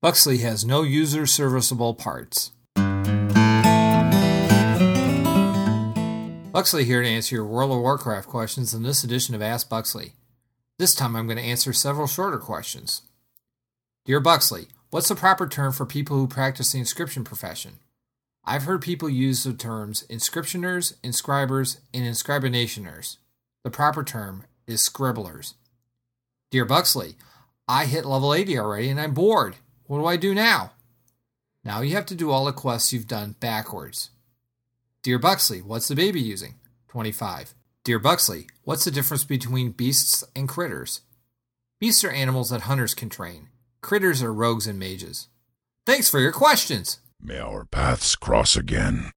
Buxley has no user-serviceable parts. Buxley here to answer your World of Warcraft questions in this edition of Ask Buxley. This time I'm going to answer several shorter questions. Dear Buxley, what's the proper term for people who practice the inscription profession? I've heard people use the terms inscriptioners, inscribers, and inscribinationers. The proper term is scribblers. Dear Buxley, I hit level 80 already and I'm bored. What do I do now? Now you have to do all the quests you've done backwards. Dear Buxley, what's the baby using? 25. Dear Buxley, what's the difference between beasts and critters? Beasts are animals that hunters can train. Critters are rogues and mages. Thanks for your questions. May our paths cross again.